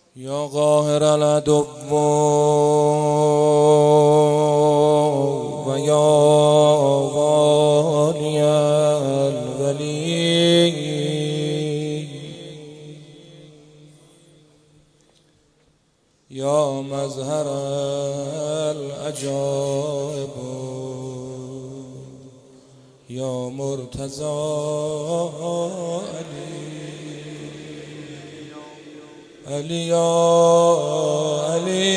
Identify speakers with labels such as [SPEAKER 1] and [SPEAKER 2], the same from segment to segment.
[SPEAKER 1] یا قاهر العدو و یا والی الولی، یا مظهر العجائب، یا مرتضی علی یا علی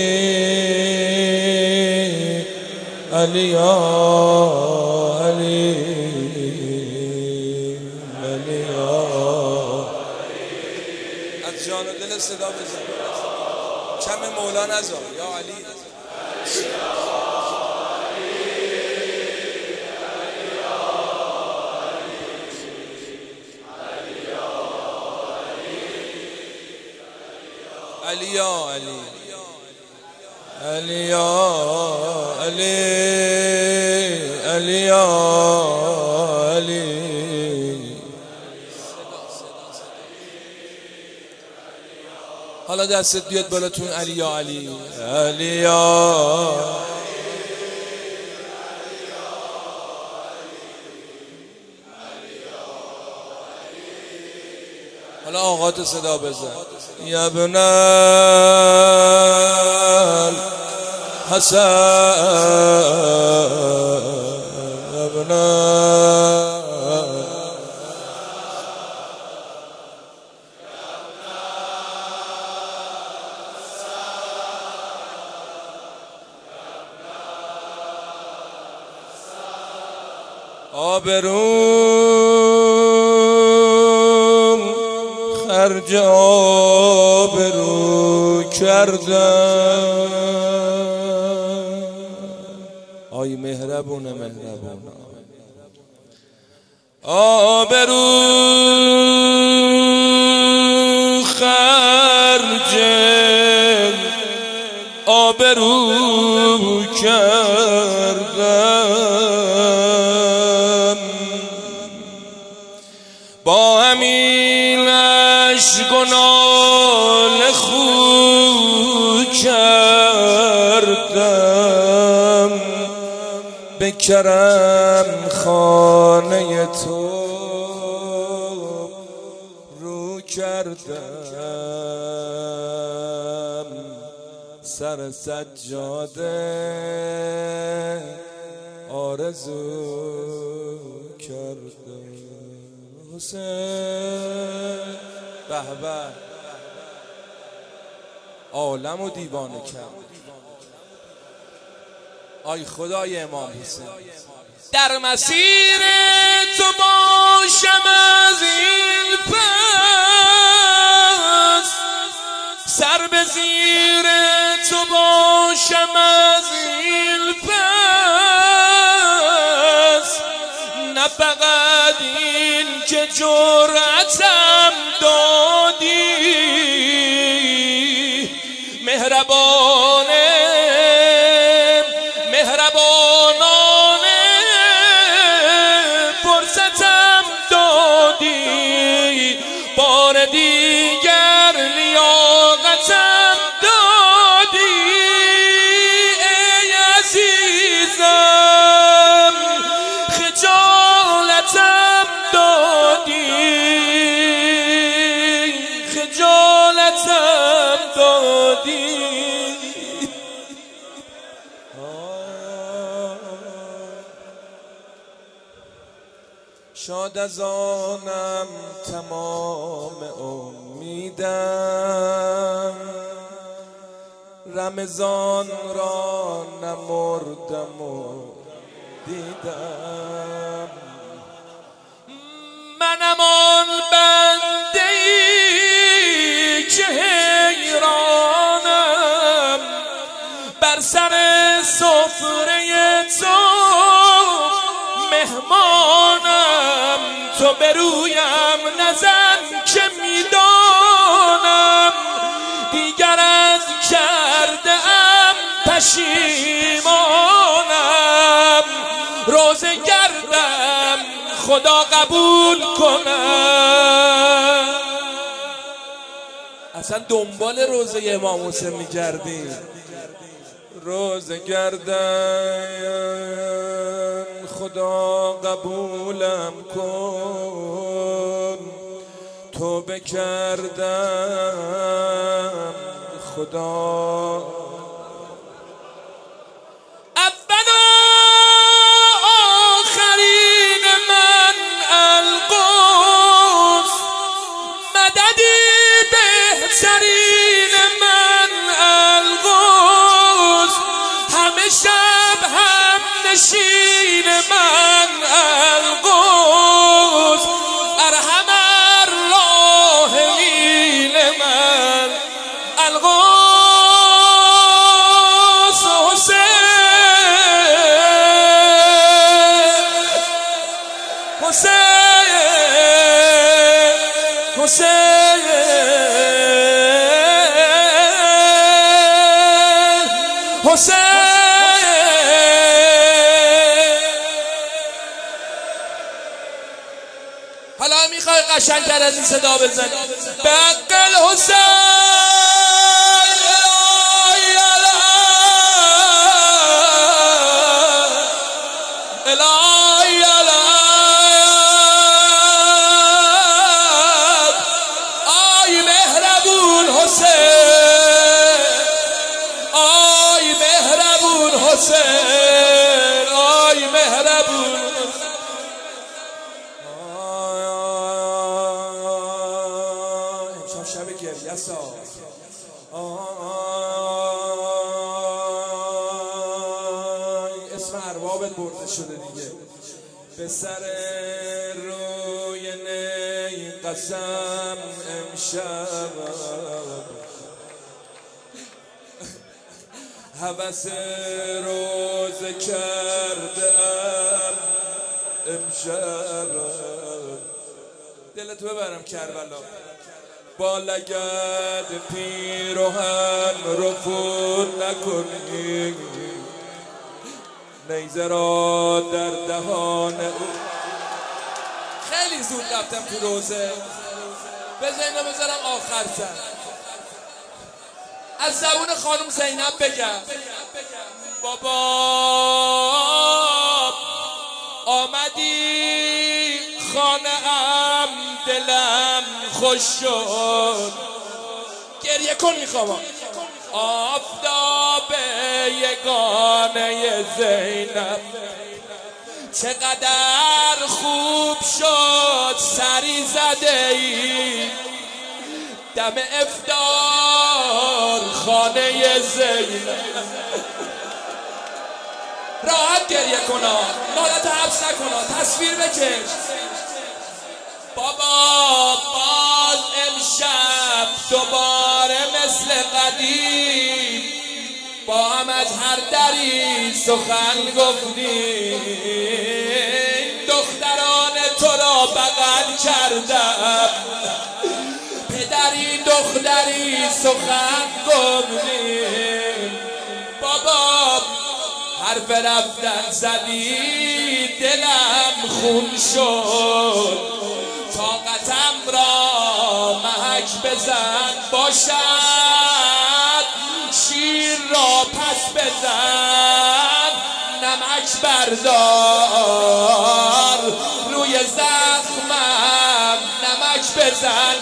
[SPEAKER 1] علی یا علی علی یا از جان و دل صدا بزن، کم مولا نذار. یا علی علی یا علی علی یا علی علی یا علی. حالا دستت بیاد بالاتون. علی یا علی علی یا حالا آقات صدا بزن. یا ابن الحسن ابن آبروم خرج آبرو کردم. آی مهربونه مهربونه. آبرو خرج آبرو کردم، با همینش گناه خو کردم، به کرم خانه تو رو کردم، سر سجاده آرزو کردم. حسین به به، عالم و دیوانه کرد. آی خدای امام حسین، در مسیر تو باشم از این پس، سر به زیر تو باشم از این پس، نه فقط این که جرأتم دادی، مهربانه مهربانانه فرصتم دادی، بار دیگر لیاقتم دادی. ای عزیزم خجالتم دادی، خجالتم دادی. شاد از آنم تمام امیدم، رمضان را نمردم و دیدم. منم آن بنده ای که حیرانم، بر سر سفره تو مهمانم، تو به رویم نزن که میدانم، دیگر از کرده ام پشیمانم. روزه گردم خدا قبول کنم. اصلا دنبال روزه امام حسین می‌گردی. روزه گردن خدا قبولم کن، توبه کردم خدا. اول و آخرین من القدس، مددی بهترین من القدس، همه شب هم نشین من القدس، ارحم الراحمین من القدس. حسین حالا میخوای قشنگ‌تر از این صدا بزنی؟ بقل حسین آی مهربون حسین، آی مهربون. امشب شب گریه است. اسم اربابت برده شده دیگه. به سر روی نی قسم امشب، هوس روزه کردم امشب. دلتو ببرم کربلا، با لگد پیراهن رفو نکنی، نیزه را در دهان او. خیلی زود رفتم تو روزه، بذارینو بذارم آخر سر. از زبون خانم زینب بگم بابا آمدی خانه ام، دلم خوش شد. گریه کن میخوام. آفتاب یگانه زینب چقدر خوب شد، سری زده ای دم افطار خانه زینب. راحت گریه کنا، مالت حبس نکنا، تصویر بکش. بابا باز امشب دوباره مثل قدیم، با هم از هر دری سخن گفتیم. دختران تو را بغل کردم، پدری دختری سخن گفتیم. بابا حرف رفتن زدی دلم خون شد، طاقتم را محک بزن باشد، شیر را پس بزن نمک بردار، روی زخمم نمک بزن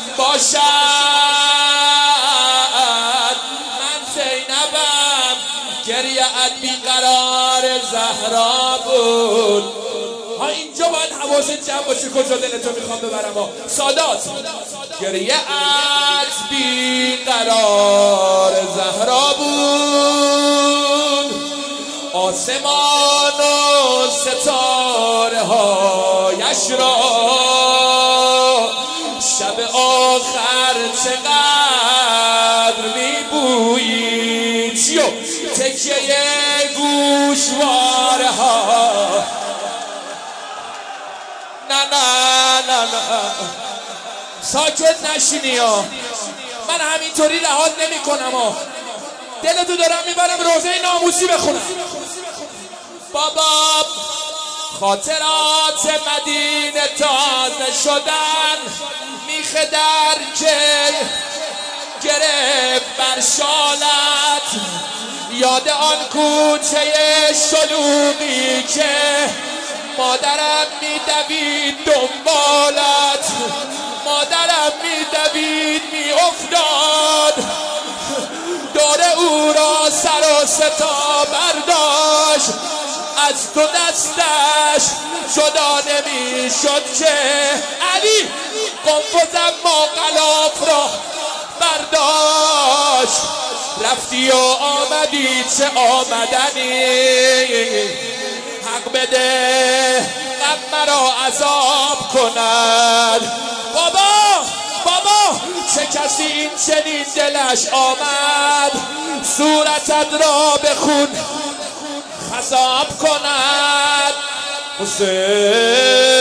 [SPEAKER 1] باشد. من زینبم گریه‌ات بیقرار زهرا بود. ها اینجا باید حواست جمع باشه کجا دلتو میخوام ببرم. ها سادات گریه‌ات بیقرار زهرا بود، آسمان و ستاره هایش را شب آخر چقدر میبویی. چیو تکیه گوشواره ها. نه نه نه نه ساکت نشینی ها، من همینطوری رهات نمی کنم. دلتو دارم میبرم روزه ناموسی بخونم. بابا خاطرات مدینه تازه شدن، میخه در که گرفت بر شالت، یاد آن کوچه شلوغی که مادرم میدوید دنبالت، مادرم میدوید میافتاد، دور او را سر و ستا برداشت، از تو دستش جدا نمیشد که علی قنفذم ما غلاف را برداشت. رفتی و آمدی چه آمدنی، حق بده غم مرا عذاب کند. بابا چه کسی این چنین دلش آمد صورتت را به خون خضاب کند. حسین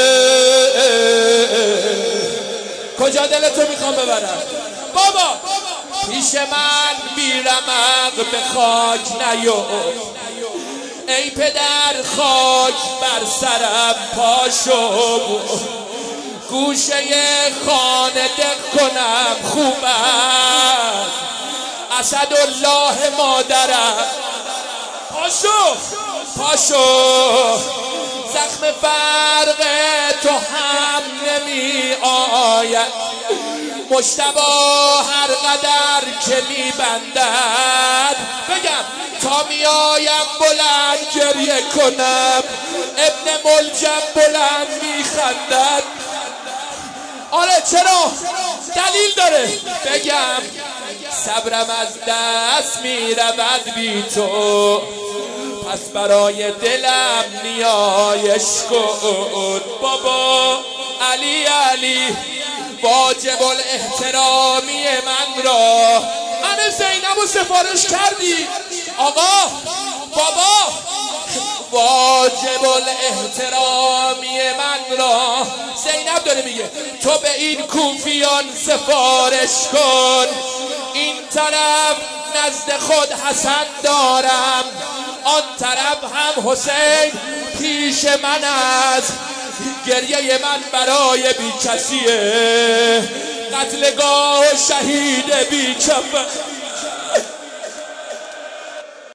[SPEAKER 1] کجا دلتو میخوام ببرم بابا؟ پیش من بیرمق به خاک نیفت، ای پدر خاک بر سرم پاشو، گوشه خانه دق کنم خوب است، اسدالله مادرم پاشو، زخم فرق تو هم نمی آید، مجتبی هر قدر که می بندد، بگم تا می آیم بلند گریه کنم، ابن ملجم بلند می خندد. آره چرا؟ دلیل داره. بگم صبرم از دست می رود بی تو، پس برای دلم نیایش کن. بابا علی واجب الاحترامی من را، من زینب رو سفارش کردی آقا. بابا واجب الاحترامی من را، زینب داره میگه تو به این کوفیان سفارش کن، این طرف نزد خود حسن دارم، آن طرف هم حسین پیش من است، گریه من برای بی کسیه، قتلگاه شهید بی کفن.